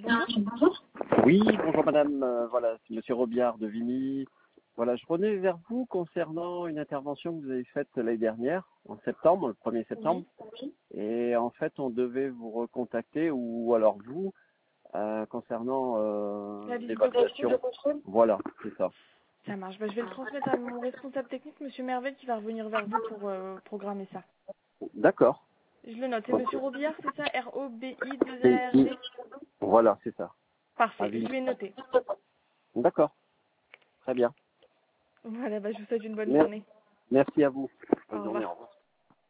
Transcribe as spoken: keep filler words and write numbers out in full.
bonjour. Oui, bonjour madame, euh, voilà, c'est monsieur Robillard de Vigny. Voilà, je revenais vers vous concernant une intervention que vous avez faite l'année dernière, en septembre, le premier septembre. Oui. Et en fait, on devait vous recontacter, ou alors vous, euh, concernant euh, La visite de l'évaluation. contrôle. de contrôle. Voilà, c'est ça. Ça marche. Bah, je vais le transmettre à mon responsable technique, monsieur Mervet, qui va revenir vers vous pour euh, programmer ça. D'accord. Je le note. C'est Ok. monsieur Robillard, c'est ça? R O B I deux L A R Et- D. Voilà, c'est ça. Parfait. Avis. Je vais noter. D'accord, très bien. Voilà, bah, je vous souhaite une bonne Mer- journée. Merci à vous. Au Bonne journée, revoir. au revoir.